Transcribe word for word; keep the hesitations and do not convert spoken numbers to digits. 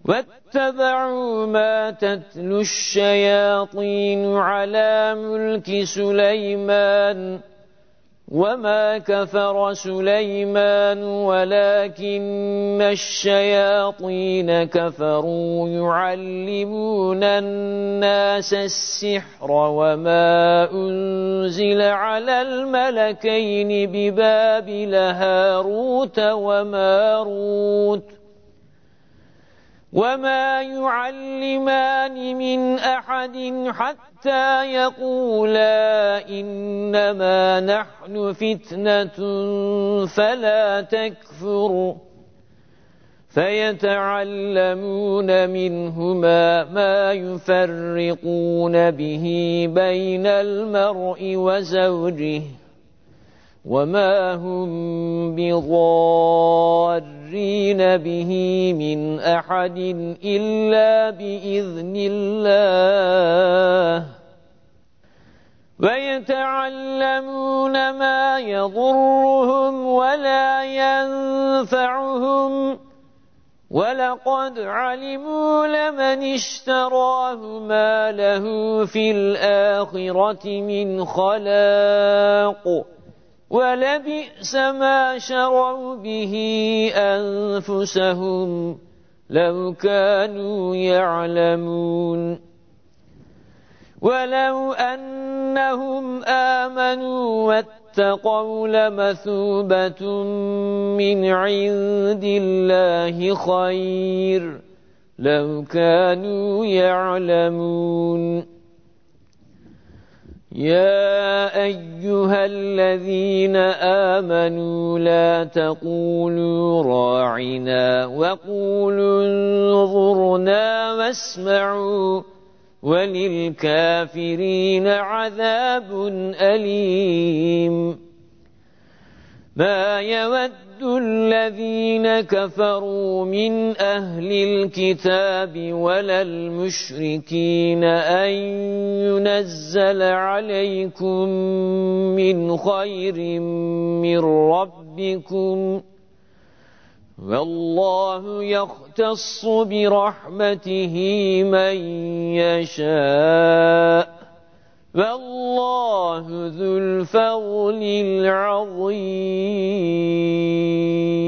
واتبعوا ما تتلو الشياطين على ملك سليمان وما كفر سليمان ولكن الشياطين كفروا يعلمون الناس السحر وما أنزل على الملكين ببابل هاروت وماروت وما يعلمان من أحد حتى يقولا إنما نحن فتنة فلا تكفر فيتعلمون منهما ما يفرقون به بين المرء وزوجه وما هم بضارين به من أحد إلا بإذن الله ويتعلمون ما يضرهم ولا ينفعهم ولقد علموا لمن اشتراه ما له في الآخرة من خلاق ولبئس ما شروا به أنفسهم لو كانوا يعلمون ولو أنهم آمنوا واتقوا لمثوبة من عند الله خير لو كانوا يعلمون يا أيها الذين آمنوا لا تقولوا راعنا وقولوا انظرنا واسمعوا وللكافرين عذاب أليم ما يود الذين كفروا من أهل الكتاب ولا المشركين أن ينزل عليكم من خير من ربكم والله يختص برحمته من يشاء والله ذو الفضل العظيم